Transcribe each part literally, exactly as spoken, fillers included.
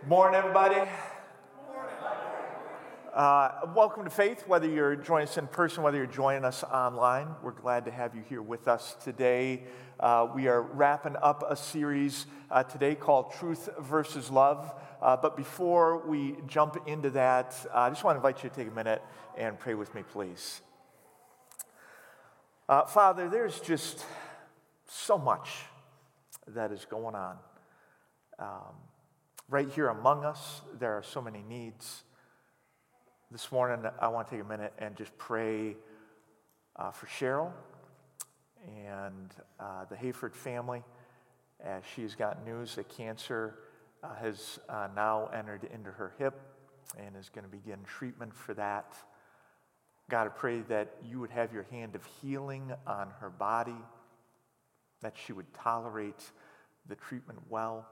Morning, everybody. Uh, welcome to Faith, whether you're joining us in person, whether you're joining us online. We're glad to have you here with us today. Uh, we are wrapping up a series uh, today called Truth versus Love. Uh, but before we jump into that, uh, I just want to invite you to take a minute and pray with me, please. Uh, Father, there's just so much that is going on. Um, Right here among us, there are so many needs. This morning, I want to take a minute and just pray uh, for Cheryl and uh, the Hayford family, as she's got news that cancer uh, has uh, now entered into her hip and is going to begin treatment for that. God, I pray that you would have your hand of healing on her body, that she would tolerate the treatment well,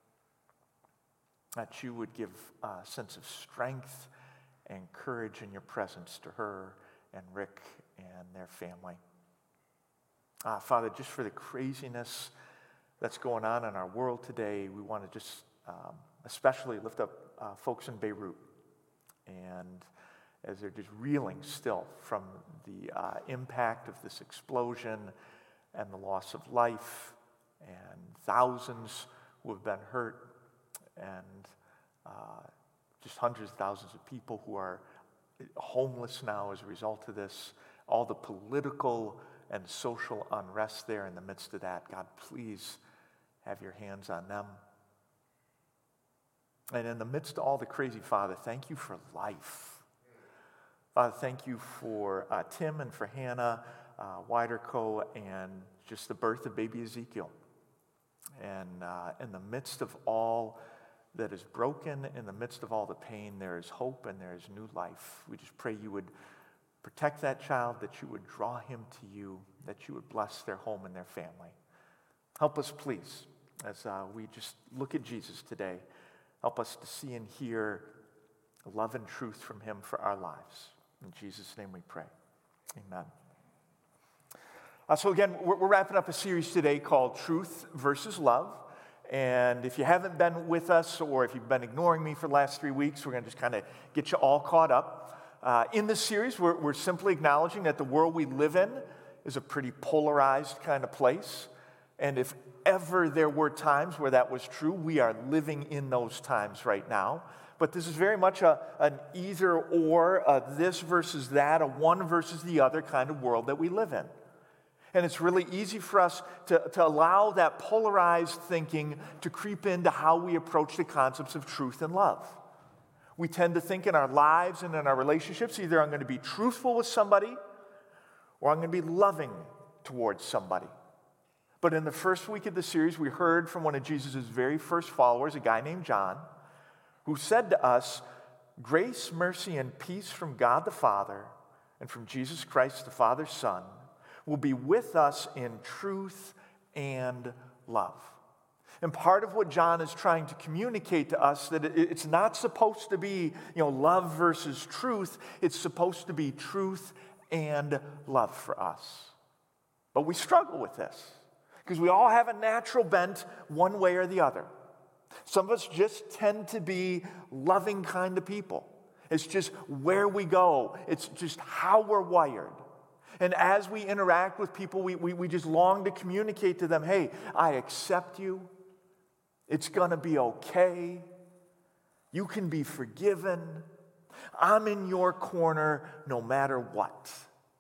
that you would give a sense of strength and courage in your presence to her and Rick and their family. Uh, Father, just for the craziness that's going on in our world today, we want to just um, especially lift up uh, folks in Beirut. And as they're just reeling still from the uh, impact of this explosion and the loss of life and thousands who have been hurt, and uh, just hundreds of thousands of people who are homeless now as a result of this, all the political and social unrest there in the midst of that. God, please have your hands on them. And in the midst of all the crazy, Father, thank you for life. Father, thank you for uh, Tim and for Hannah uh, Widerco and just the birth of baby Ezekiel. And uh, in the midst of all that is broken, in the midst of all the pain, there is hope and there is new life. We just pray you would protect that child, that you would draw him to you, that you would bless their home and their family. Help us, please, as uh, we just look at Jesus today. Help us to see and hear love and truth from him for our lives. In Jesus' name we pray. Amen. Uh, so again, we're, we're wrapping up a series today called Truth versus Love. And if you haven't been with us, or if you've been ignoring me for the last three weeks, we're going to just kind of get you all caught up. Uh, in this series, we're, we're simply acknowledging that the world we live in is a pretty polarized kind of place. And if ever there were times where that was true, we are living in those times right now. But this is very much a, an either or, a this versus that, a one versus the other kind of world that we live in. And it's really easy for us to, to allow that polarized thinking to creep into how we approach the concepts of truth and love. We tend to think in our lives and in our relationships, either I'm going to be truthful with somebody or I'm going to be loving towards somebody. But in the first week of the series, we heard from one of Jesus' very first followers, a guy named John, who said to us, grace, mercy, and peace from God the Father and from Jesus Christ, the Father's Son, will be with us in truth and love. And part of what John is trying to communicate to us, that it's not supposed to be, you know, love versus truth. It's supposed to be truth and love for us. But we struggle with this because we all have a natural bent one way or the other. Some of us just tend to be loving kind of people. It's just where we go. It's just how we're wired. And as we interact with people, we, we, we just long to communicate to them, hey, I accept you. It's going to be okay. You can be forgiven. I'm in your corner no matter what.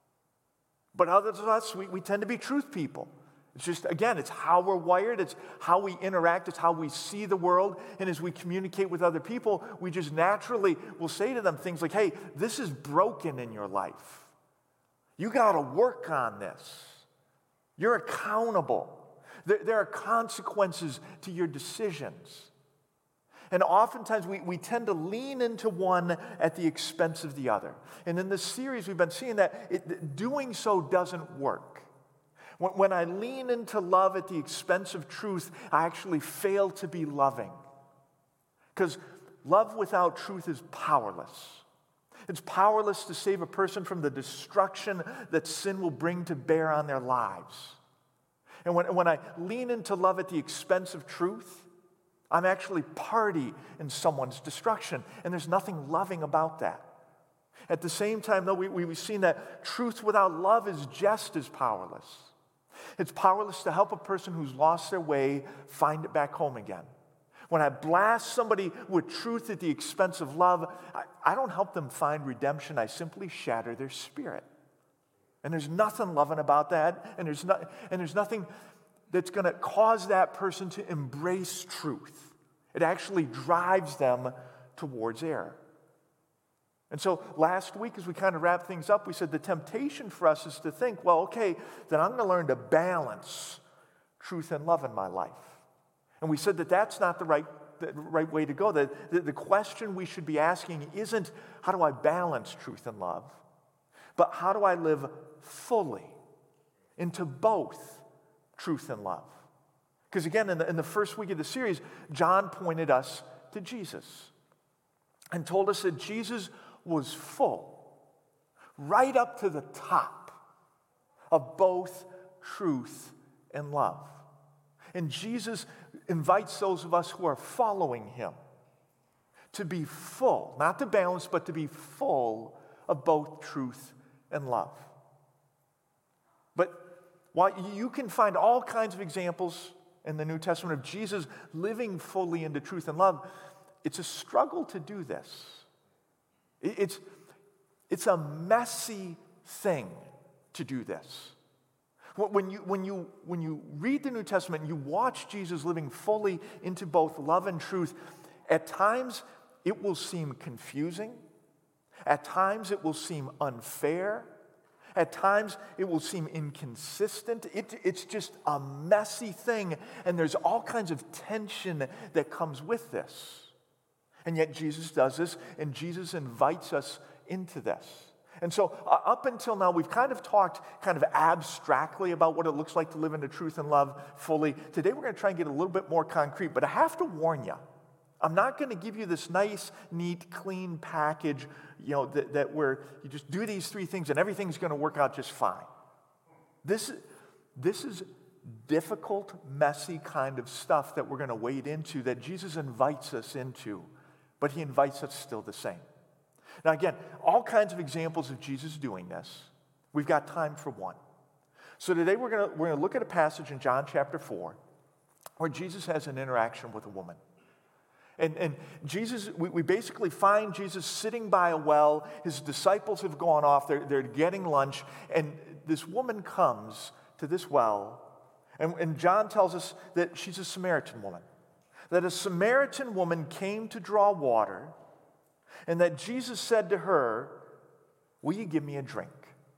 But others of us, we, we tend to be truth people. It's just, again, it's how we're wired. It's how we interact. It's how we see the world. And as we communicate with other people, we just naturally will say to them things like, hey, this is broken in your life. You got to work on this. You're accountable. There, there are consequences to your decisions. And oftentimes we, we tend to lean into one at the expense of the other. And in this series, we've been seeing that it, doing so doesn't work. When, when I lean into love at the expense of truth, I actually fail to be loving. Because love without truth is powerless. It's powerless to save a person from the destruction that sin will bring to bear on their lives. And when, when I lean into love at the expense of truth, I'm actually party in someone's destruction, and there's nothing loving about that. At the same time, though, we, we've seen that truth without love is just as powerless. It's powerless to help a person who's lost their way find it back home again. When I blast somebody with truth at the expense of love, I, I don't help them find redemption. I simply shatter their spirit. And there's nothing loving about that, and there's, not, and there's nothing that's going to cause that person to embrace truth. It actually drives them towards error. And so last week, as we kind of wrap things up, we said the temptation for us is to think, well, okay, then I'm going to learn to balance truth and love in my life. And we said that that's not the right, the right way to go. The, the, the question we should be asking isn't, how do I balance truth and love? But how do I live fully into both truth and love? Because again, in the, in the first week of the series, John pointed us to Jesus and told us that Jesus was full, right up to the top of both truth and love. And Jesus invites those of us who are following him to be full, not to balance, but to be full of both truth and love. But while you can find all kinds of examples in the New Testament of Jesus living fully into truth and love, it's a struggle to do this. It's, it's a messy thing to do this. When you, when, you, when you read the New Testament and you watch Jesus living fully into both love and truth, at times it will seem confusing. At times it will seem unfair. At times it will seem inconsistent. It, it's just a messy thing, and there's all kinds of tension that comes with this. And yet Jesus does this, and Jesus invites us into this. And so uh, up until now, we've kind of talked kind of abstractly about what it looks like to live into truth and love fully. Today we're going to try and get a little bit more concrete, but I have to warn you, I'm not going to give you this nice, neat, clean package, you know, that, that where you just do these three things and everything's going to work out just fine. This, this is difficult, messy kind of stuff that we're going to wade into, that Jesus invites us into, but he invites us still the same. Now again, all kinds of examples of Jesus doing this. We've got time for one. So today we're going to, we're going to look at a passage in John chapter four where Jesus has an interaction with a woman. And, and Jesus, we, we basically find Jesus sitting by a well. His disciples have gone off. They're, they're getting lunch. And this woman comes to this well. And, and John tells us that she's a Samaritan woman. That a Samaritan woman came to draw water. And that Jesus said to her, "Will you give me a drink?"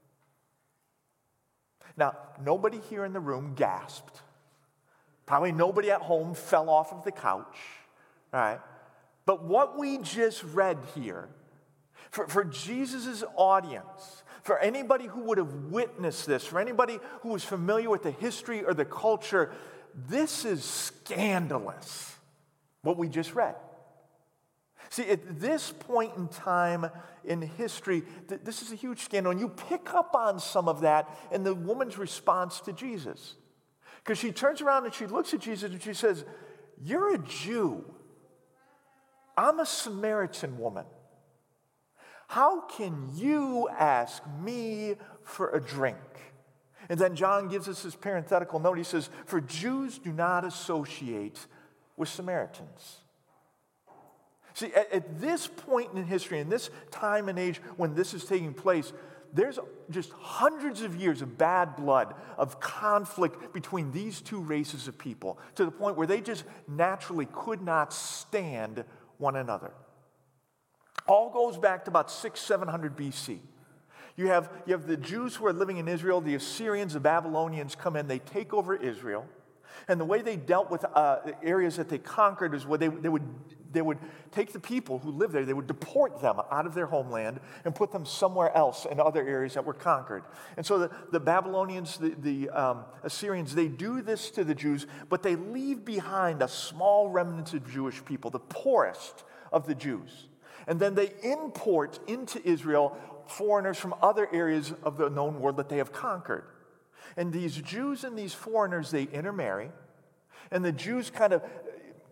Now, nobody here in the room gasped. Probably nobody at home fell off of the couch. All right? But what we just read here, for, for Jesus' audience, for anybody who would have witnessed this, for anybody who was familiar with the history or the culture, this is scandalous, what we just read. See, at this point in time in history, th- this is a huge scandal, and you pick up on some of that in the woman's response to Jesus. Because she turns around and she looks at Jesus and she says, "You're a Jew. I'm a Samaritan woman. How can you ask me for a drink?" And then John gives us his parenthetical note. He says, "For Jews do not associate with Samaritans." See, at, at this point in history, in this time and age when this is taking place, there's just hundreds of years of bad blood, of conflict between these two races of people, to the point where they just naturally could not stand one another. All goes back to about six, seven hundred B C. You have, you have the Jews who are living in Israel, the Assyrians, the Babylonians come in, they take over Israel. And the way they dealt with uh, the areas that they conquered is where they, they, would, they would take the people who lived there, they would deport them out of their homeland and put them somewhere else in other areas that were conquered. And so the, the Babylonians, the, the um, Assyrians, they do this to the Jews, but they leave behind a small remnant of Jewish people, the poorest of the Jews. And then they import into Israel foreigners from other areas of the known world that they have conquered. And these Jews and these foreigners, they intermarry. And the Jews kind of,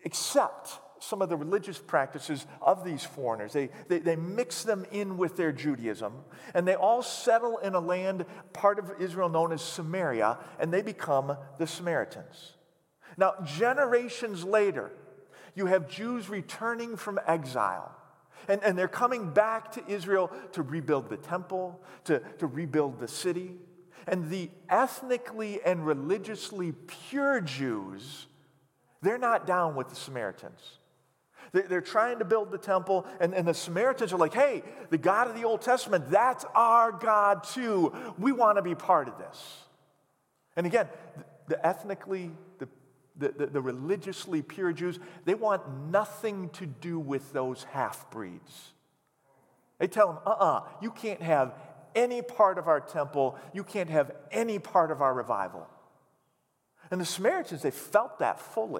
accept some of the religious practices of these foreigners. They, they, they mix them in with their Judaism, and they all settle in a land, part of Israel known as Samaria, and they become the Samaritans. Now, generations later, you have Jews returning from exile, and, and they're coming back to Israel to rebuild the temple, to, to rebuild the city. And the ethnically and religiously pure Jews, they're not down with the Samaritans. They're trying to build the temple, and, and the Samaritans are like, hey, the God of the Old Testament, that's our God too. We want to be part of this. And again, the ethnically, the, the, the, the religiously pure Jews, they want nothing to do with those half-breeds. They tell them, uh-uh, you can't have any part of our temple. You can't have any part of our revival. And the Samaritans, they felt that fully.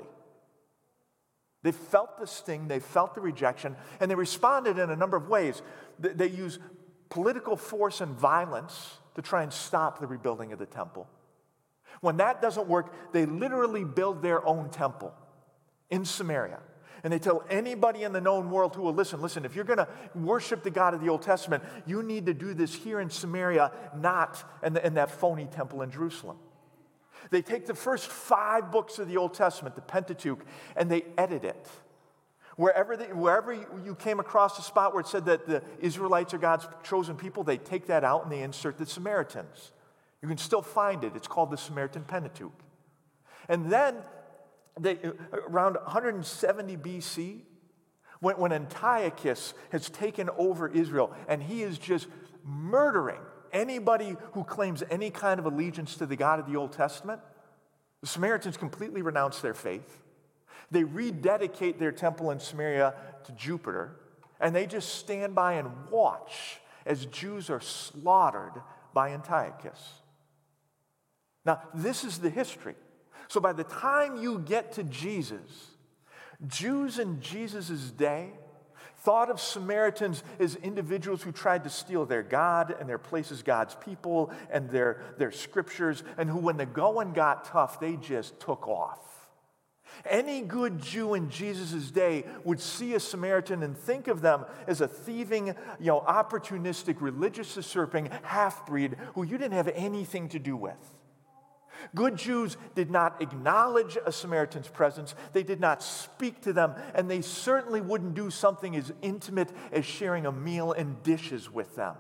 They felt the sting, they felt the rejection, and they responded in a number of ways. They used political force and violence to try and stop the rebuilding of the temple. When that doesn't work, they literally build their own temple in Samaria. And they tell anybody in the known world who will listen, listen, if you're going to worship the God of the Old Testament, you need to do this here in Samaria, not in, the, in that phony temple in Jerusalem. They take the first five books of the Old Testament, the Pentateuch, and they edit it. Wherever, they, wherever you came across a spot where it said that the Israelites are God's chosen people, they take that out and they insert the Samaritans. You can still find it. It's called the Samaritan Pentateuch. And then, they, around one seventy B C, when, when Antiochus has taken over Israel, and he is just murdering anybody who claims any kind of allegiance to the God of the Old Testament, the Samaritans completely renounce their faith. They rededicate their temple in Samaria to Jupiter, and they just stand by and watch as Jews are slaughtered by Antiochus. Now, this is the history. So by the time you get to Jesus, Jews in Jesus' day thought of Samaritans as individuals who tried to steal their God and their place as God's people and their, their scriptures, and who, when the going got tough, they just took off. Any good Jew in Jesus' day would see a Samaritan and think of them as a thieving, you know, opportunistic, religious usurping half-breed who you didn't have anything to do with. Good Jews did not acknowledge a Samaritan's presence. They did not speak to them, and they certainly wouldn't do something as intimate as sharing a meal and dishes with them.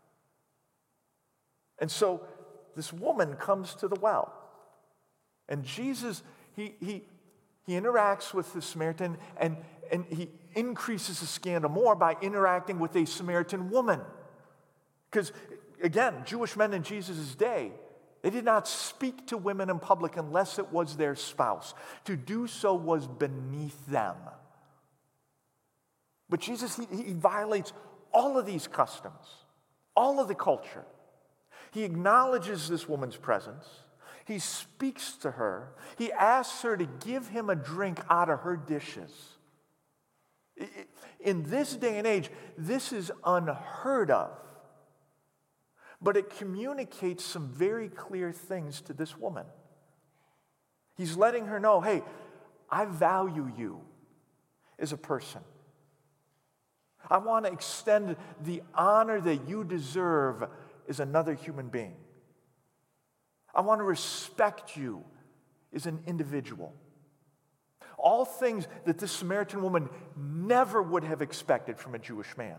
And so this woman comes to the well, and Jesus, he, he, he interacts with the Samaritan, and, and he increases the scandal more by interacting with a Samaritan woman. Because, again, Jewish men in Jesus' day, they did not speak to women in public unless it was their spouse. To do so was beneath them. But Jesus, he, he violates all of these customs, all of the culture. He acknowledges this woman's presence. He speaks to her. He asks her to give him a drink out of her dishes. In this day and age, this is unheard of. But it communicates some very clear things to this woman. He's letting her know, hey, I value you as a person. I want to extend the honor that you deserve as another human being. I want to respect you as an individual. All things that this Samaritan woman never would have expected from a Jewish man.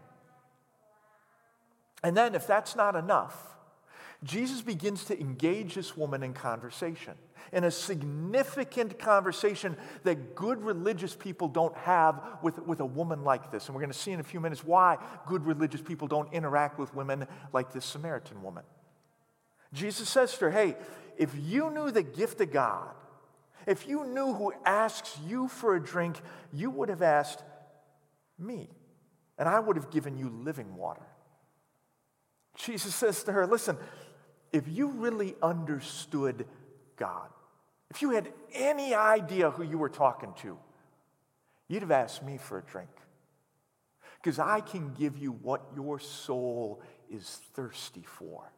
And then, if that's not enough, Jesus begins to engage this woman in conversation, in a significant conversation that good religious people don't have with, with a woman like this. And we're going to see in a few minutes why good religious people don't interact with women like this Samaritan woman. Jesus says to her, hey, if you knew the gift of God, if you knew who asks you for a drink, you would have asked me, and I would have given you living water. Jesus says to her, listen, if you really understood God, if you had any idea who you were talking to, you'd have asked me for a drink. Because I can give you what your soul is thirsty for.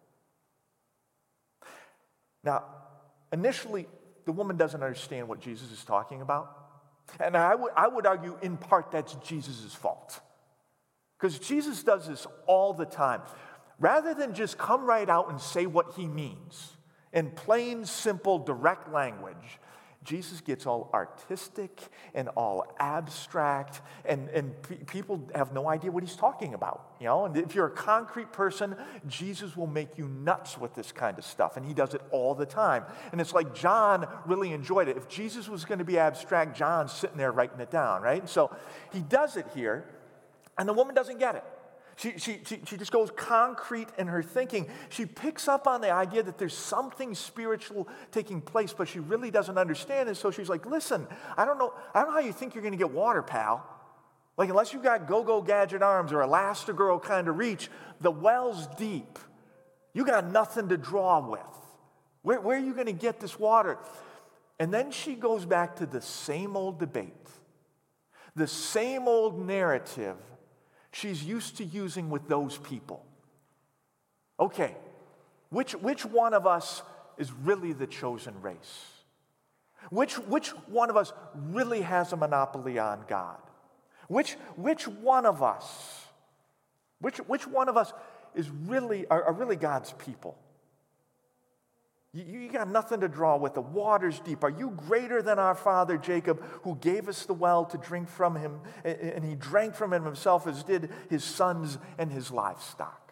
Now, initially, the woman doesn't understand what Jesus is talking about. And I would, I would argue, in part, that's Jesus' fault. Because Jesus does this all the time. Rather than just come right out and say what he means in plain, simple, direct language, Jesus gets all artistic and all abstract, and, and pe- people have no idea what he's talking about. You know, and if you're a concrete person, Jesus will make you nuts with this kind of stuff, and he does it all the time. And it's like John really enjoyed it. If Jesus was going to be abstract, John's sitting there writing it down, right? And so he does it here, and the woman doesn't get it. She, she, she, she just goes concrete in her thinking. She picks up on the idea that there's something spiritual taking place, but she really doesn't understand it. So she's like, listen, I don't know, I don't know how you think you're going to get water, pal. Like, unless you've got go-go gadget arms or Elastigirl kind of reach, the well's deep. You got nothing to draw with. Where, where are you going to get this water? And then she goes back to the same old debate, the same old narrative she's used to using with those people. Okay, which, which one of us is really the chosen race? Which, which one of us really has a monopoly on God? Which, which one of us, which, which one of us is really, are, are really God's people? You, you got nothing to draw with. The water's deep. Are you greater than our father Jacob, who gave us the well to drink from him, and he drank from it himself, as did his sons and his livestock?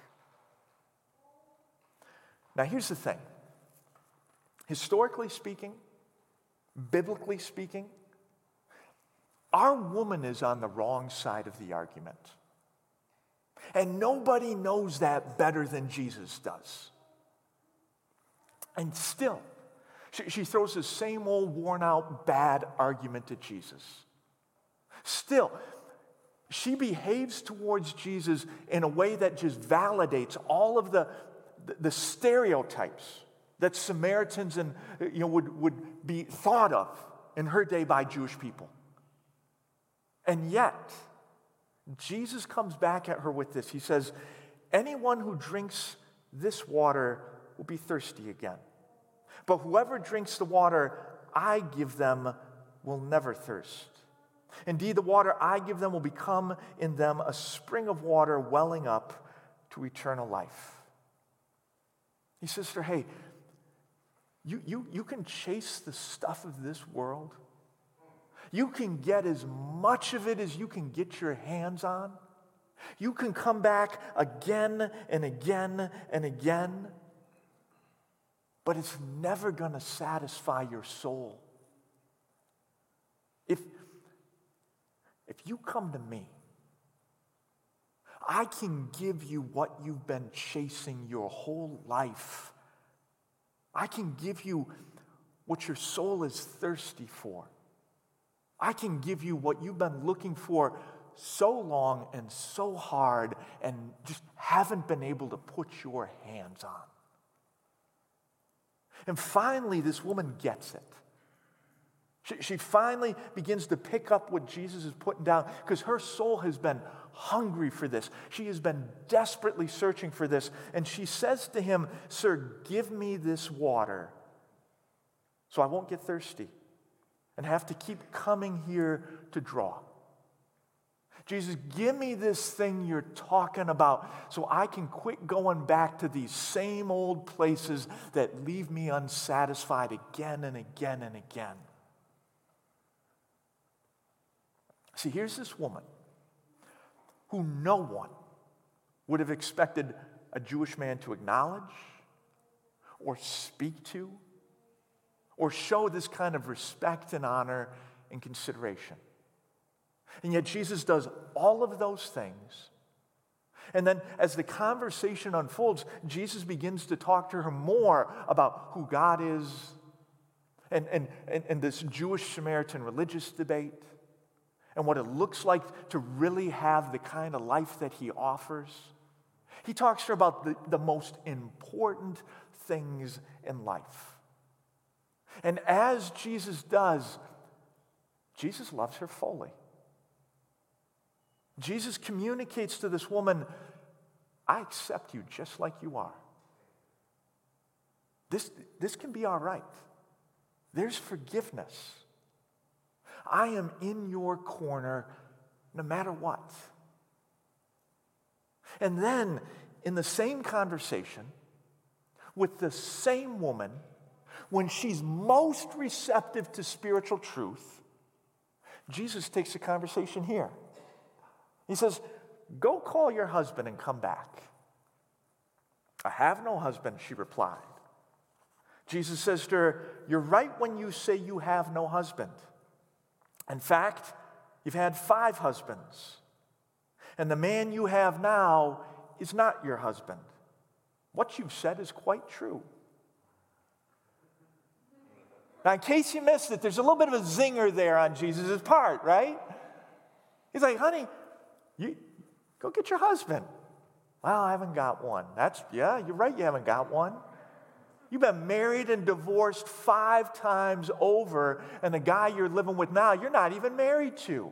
Now, here's the thing. Historically speaking, biblically speaking, our woman is on the wrong side of the argument. And nobody knows that better than Jesus does. And still, she, she throws the same old worn-out bad argument at Jesus. Still, she behaves towards Jesus in a way that just validates all of the, the, the stereotypes that Samaritans and, you know, would, would be thought of in her day by Jewish people. And yet, Jesus comes back at her with this. He says, anyone who drinks this water will be thirsty again. But whoever drinks the water I give them will never thirst. Indeed, the water I give them will become in them a spring of water welling up to eternal life. He says to her, hey, you, you, you can chase the stuff of this world. You can get as much of it as you can get your hands on. You can come back again and again and again. But it's never going to satisfy your soul. If, if you come to me, I can give you what you've been chasing your whole life. I can give you what your soul is thirsty for. I can give you what you've been looking for so long and so hard and just haven't been able to put your hands on. And finally, this woman gets it. She, she finally begins to pick up what Jesus is putting down, because her soul has been hungry for this. She has been desperately searching for this. And she says to him, "Sir, give me this water so I won't get thirsty and have to keep coming here to draw. Jesus, give me this thing you're talking about so I can quit going back to these same old places that leave me unsatisfied again and again and again." See, here's this woman who no one would have expected a Jewish man to acknowledge or speak to or show this kind of respect and honor and consideration. And yet Jesus does all of those things. And then as the conversation unfolds, Jesus begins to talk to her more about who God is and, and, and, and this Jewish Samaritan religious debate and what it looks like to really have the kind of life that he offers. He talks to her about the, the most important things in life. And as Jesus does, Jesus loves her fully. Jesus communicates to this woman, I accept you just like you are. This, this can be all right. There's forgiveness. I am in your corner no matter what. And then, in the same conversation, with the same woman, when she's most receptive to spiritual truth, Jesus takes the conversation here. He says, go call your husband and come back. I have no husband, she replied. Jesus says to her, you're right when you say you have no husband. In fact, you've had five husbands, and the man you have now is not your husband. What you've said is quite true. Now, in case you missed it, there's a little bit of a zinger there on Jesus' part, right? He's like, honey, you go get your husband. Well, I haven't got one. That's, yeah, you're right, you haven't got one. You've been married and divorced five times over, and the guy you're living with now, you're not even married to.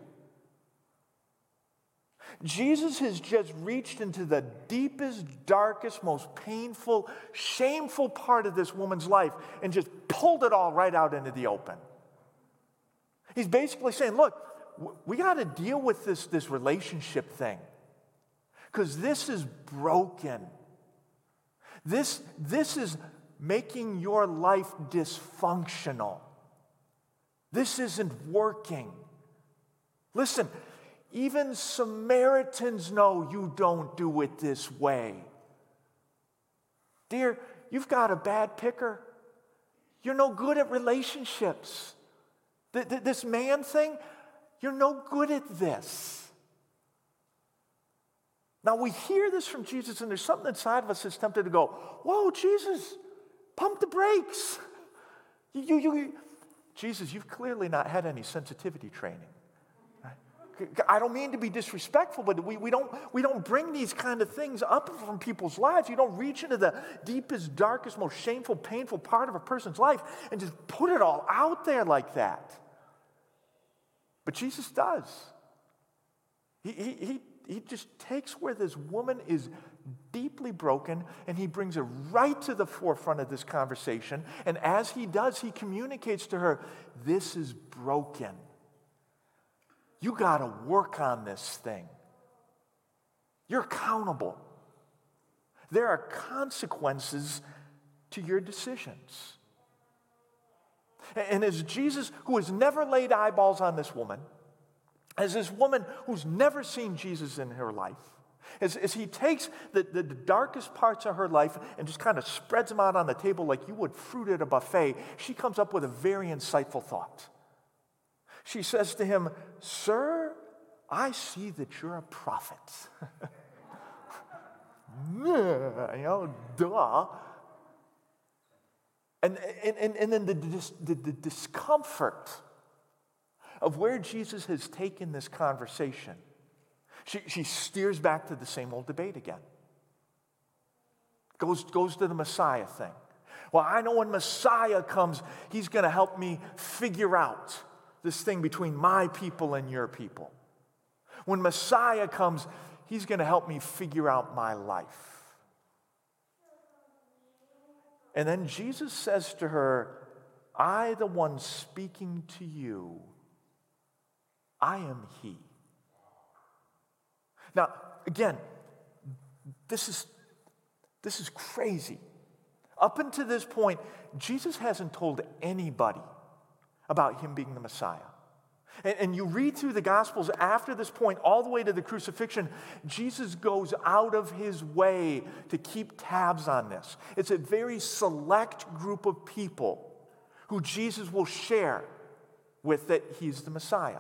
Jesus has just reached into the deepest, darkest, most painful, shameful part of this woman's life and just pulled it all right out into the open. He's basically saying, look, we got to deal with this, this relationship thing because this is broken. This, this is making your life dysfunctional. This isn't working. Listen, even Samaritans know you don't do it this way. Dear, you've got a bad picker. You're no good at relationships. Th- th- this man thing, you're no good at this. Now we hear this from Jesus, and there's something inside of us that's tempted to go, whoa, Jesus, pump the brakes. You, you, you. Jesus, you've clearly not had any sensitivity training. I don't mean to be disrespectful, but we, we, don't, we don't bring these kind of things up from people's lives. You don't reach into the deepest, darkest, most shameful, painful part of a person's life and just put it all out there like that. But Jesus does. He, he, he, he just takes where this woman is deeply broken and he brings her right to the forefront of this conversation. And as he does, he communicates to her, this is broken. You got to work on this thing. You're accountable. There are consequences to your decisions. And as Jesus, who has never laid eyeballs on this woman, as this woman who's never seen Jesus in her life, as, as he takes the, the, the darkest parts of her life and just kind of spreads them out on the table like you would fruit at a buffet, she comes up with a very insightful thought. She says to him, sir, I see that you're a prophet. You know, duh. And, and, and then the, the, the discomfort of where Jesus has taken this conversation, she, she steers back to the same old debate again. Goes, goes to the Messiah thing. Well, I know when Messiah comes, he's going to help me figure out this thing between my people and your people. When Messiah comes, he's going to help me figure out my life. And then Jesus says to her, I, the one speaking to you, I am he. Now, again, this is, this is crazy. Up until this point, Jesus hasn't told anybody about him being the Messiah. And, and you read through the Gospels after this point, all the way to the crucifixion, Jesus goes out of his way to keep tabs on this. It's a very select group of people who Jesus will share with that he's the Messiah.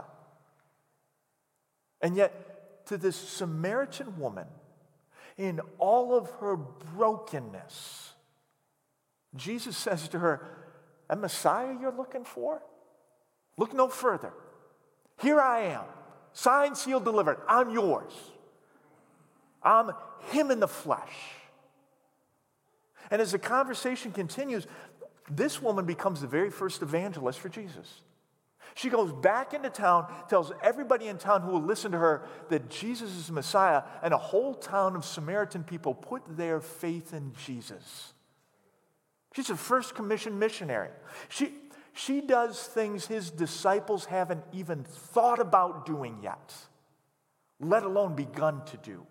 And yet, to this Samaritan woman, in all of her brokenness, Jesus says to her, "A Messiah you're looking for? Look no further. Here I am, signed, sealed, delivered. I'm yours. I'm him in the flesh." And as the conversation continues, this woman becomes the very first evangelist for Jesus. She goes back into town, tells everybody in town who will listen to her that Jesus is the Messiah, and a whole town of Samaritan people put their faith in Jesus. She's a first commissioned missionary. She, she does things his disciples haven't even thought about doing yet, let alone begun to do.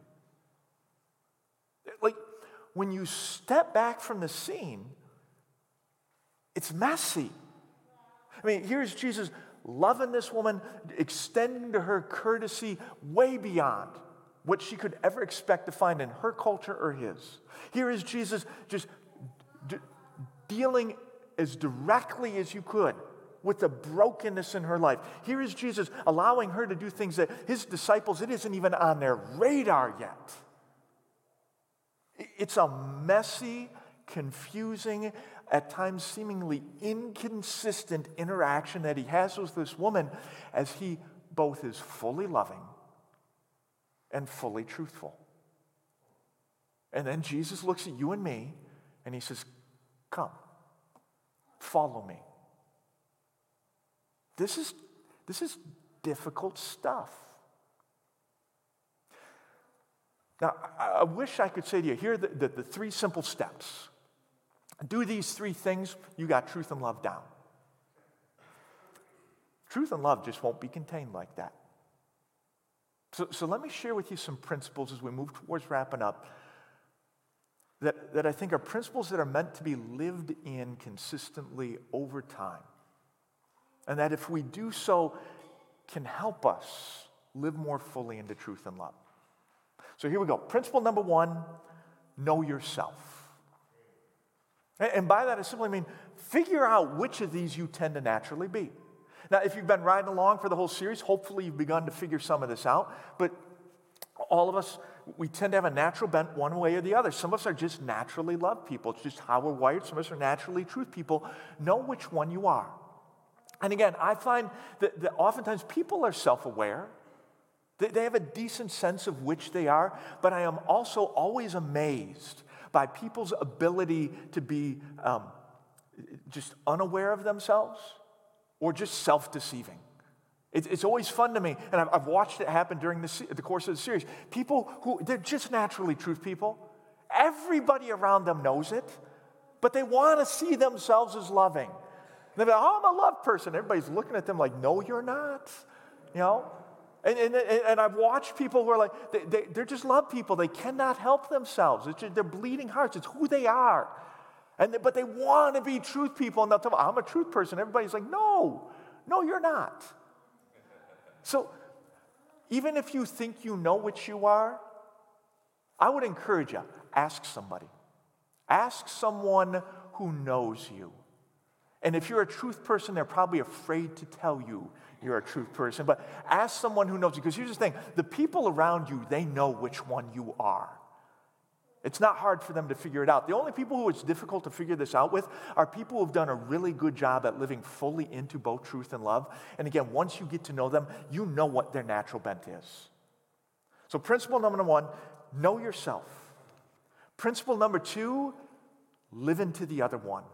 Like, when you step back from the scene, it's messy. I mean, here's Jesus loving this woman, extending to her courtesy way beyond what she could ever expect to find in her culture or his. Here is Jesus just d- dealing as directly as you could with the brokenness in her life. Here is Jesus allowing her to do things that his disciples, it isn't even on their radar yet. It's a messy, confusing, at times seemingly inconsistent interaction that he has with this woman as he both is fully loving and fully truthful. And then Jesus looks at you and me and he says, come, follow me. This is, this is difficult stuff. Now, I wish I could say to you, here are the, the, the three simple steps. Do these three things, you got truth and love down. Truth and love just won't be contained like that. So, so let me share with you some principles as we move towards wrapping up that, that I think are principles that are meant to be lived in consistently over time. And that if we do so, can help us live more fully into truth and love. So here we go. Principle number one, know yourself. And by that I simply mean figure out which of these you tend to naturally be. Now, if you've been riding along for the whole series, hopefully you've begun to figure some of this out. But all of us, we tend to have a natural bent one way or the other. Some of us are just naturally love people. It's just how we're wired. Some of us are naturally truth people. Know which one you are. And again, I find that, that oftentimes people are self-aware. They, they have a decent sense of which they are. But I am also always amazed by people's ability to be um, just unaware of themselves or just self-deceiving. It, it's always fun to me, and I've, I've watched it happen during the, the course of the series. People who, they're just naturally truth people. Everybody around them knows it, but they want to see themselves as loving. They're like, oh, I'm a love person. Everybody's looking at them like, no, you're not. You know? And, and, and I've watched people who are like, they, they, they're just love people. They cannot help themselves. It's just, they're bleeding hearts. It's who they are. And But they want to be truth people. And they'll tell me, I'm a truth person. Everybody's like, no, no, you're not. So even if you think you know which you are, I would encourage you, ask somebody. Ask someone who knows you. And if you're a truth person, they're probably afraid to tell you you're a truth person. But ask someone who knows you. Because here's the thing. The people around you, they know which one you are. It's not hard for them to figure it out. The only people who it's difficult to figure this out with are people who have done a really good job at living fully into both truth and love. And again, once you get to know them, you know what their natural bent is. So principle number one, know yourself. Principle number two, live into the other one.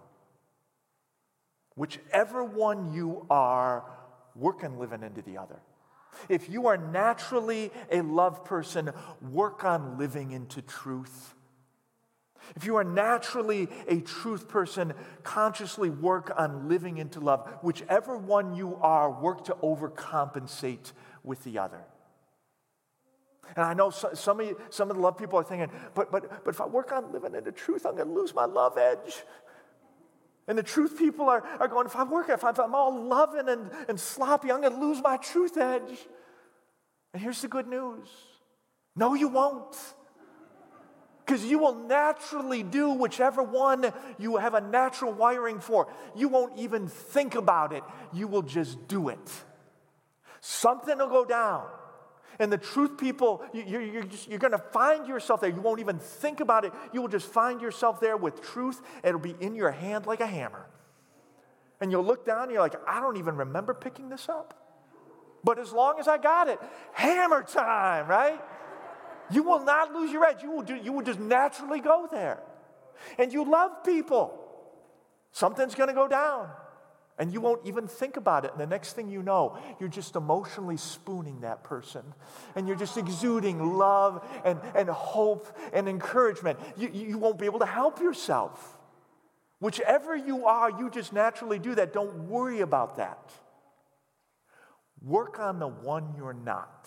Whichever one you are, work on living into the other. If you are naturally a love person, work on living into truth. If you are naturally a truth person, consciously work on living into love. Whichever one you are, work to overcompensate with the other. And I know some of you, some of the love people are thinking, but but but if I work on living into truth, I'm going to lose my love edge. And the truth people are, are going, if I work, if I'm all loving and, and sloppy, I'm going to lose my truth edge. And here's the good news. No, you won't. Because you will naturally do whichever one you have a natural wiring for. You won't even think about it. You will just do it. Something will go down. And the truth people, you're, you're, just, you're going to find yourself there. You won't even think about it. You will just find yourself there with truth. It'll be in your hand like a hammer. And you'll look down and you're like, I don't even remember picking this up. But as long as I got it, hammer time, right? You will not lose your edge. You will, do, you will just naturally go there. And you love people. Something's going to go down. And you won't even think about it. And the next thing you know, you're just emotionally spooning that person. And you're just exuding love and, and hope and encouragement. You, you won't be able to help yourself. Whichever you are, you just naturally do that. Don't worry about that. Work on the one you're not.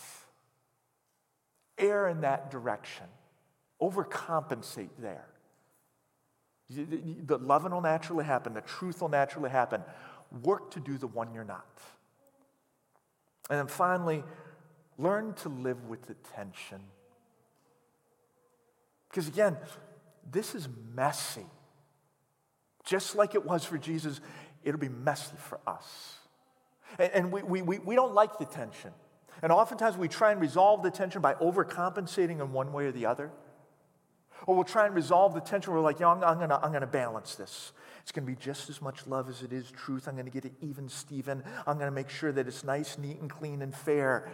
Err in that direction. Overcompensate there. The loving will naturally happen. The truth will naturally happen. Work to do the one you're not. And then finally, learn to live with the tension. Because again, this is messy. Just like it was for Jesus, it'll be messy for us. And, and we, we, we, we don't like the tension. And oftentimes we try and resolve the tension by overcompensating in one way or the other. Or we'll try and resolve the tension. We're like, you know, I'm, I'm going I'm to balance this. It's going to be just as much love as it is truth. I'm going to get it even, Stephen. I'm going to make sure that it's nice, neat, and clean and fair.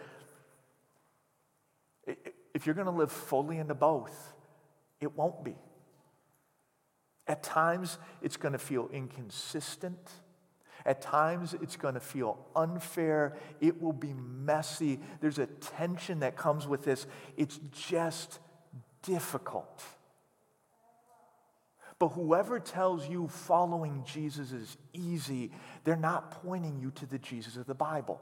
If you're going to live fully into both, it won't be. At times, it's going to feel inconsistent. At times, it's going to feel unfair. It will be messy. There's a tension that comes with this. It's just difficult. But whoever tells you following Jesus is easy, they're not pointing you to the Jesus of the Bible.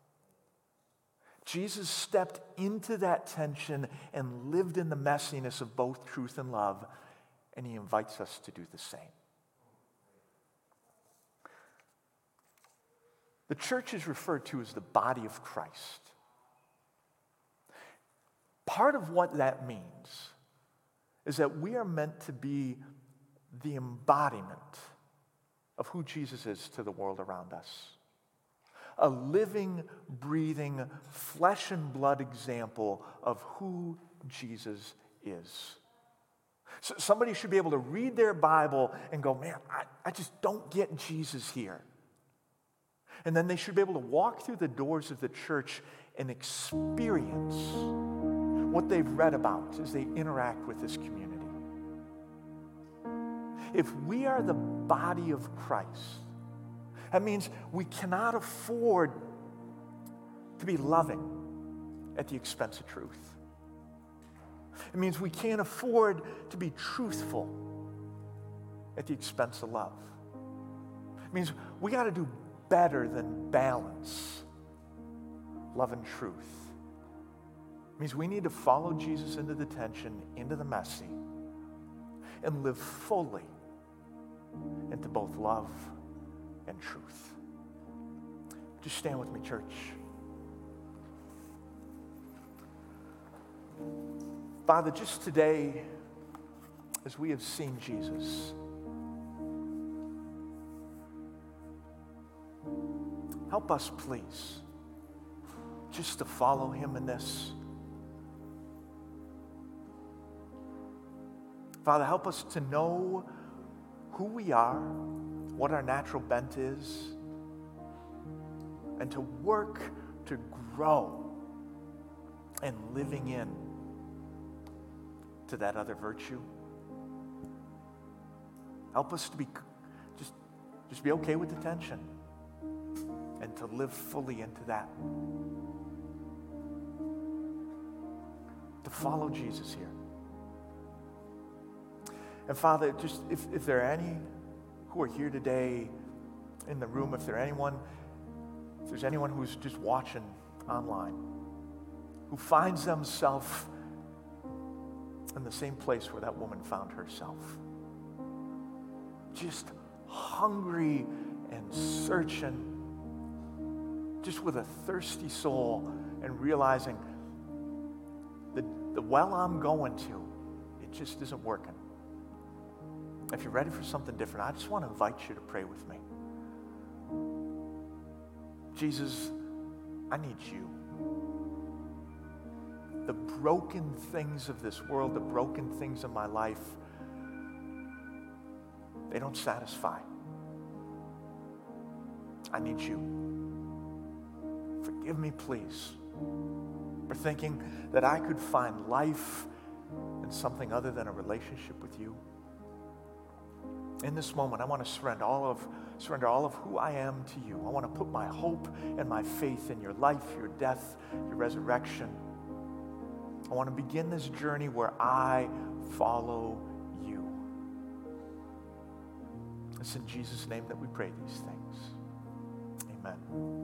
Jesus stepped into that tension and lived in the messiness of both truth and love, and he invites us to do the same. The church is referred to as the body of Christ. Part of what that means is that we are meant to be the embodiment of who Jesus is to the world around us. A living, breathing, flesh and blood example of who Jesus is. So somebody should be able to read their Bible and go, man, I, I just don't get Jesus here. And then they should be able to walk through the doors of the church and experience what they've read about as they interact with this community. If we are the body of Christ, that means we cannot afford to be loving at the expense of truth. It means we can't afford to be truthful at the expense of love. It means we got to do better than balance love and truth. It means we need to follow Jesus into the tension, into the messy, and live fully into both love and truth. Just stand with me, church. Father, just today, as we have seen Jesus, help us, please, just to follow him in this. Father, help us to know who we are, what our natural bent is, and to work to grow and living in to that other virtue. Help us to be just, just be okay with the tension and to live fully into that. To follow Jesus here. And Father, just if, if there are any who are here today in the room, if there are anyone, if there's anyone who's just watching online, who finds themselves in the same place where that woman found herself, just hungry and searching, just with a thirsty soul, and realizing that the well I'm going to, it just isn't working. If you're ready for something different, I just want to invite you to pray with me. Jesus, I need you. The broken things of this world, the broken things of my life, they don't satisfy. I need you. Forgive me, please, for thinking that I could find life in something other than a relationship with you. In this moment, I want to surrender all of surrender all of who I am to you. I want to put my hope and my faith in your life, your death, your resurrection. I want to begin this journey where I follow you. It's in Jesus' name that we pray these things. Amen.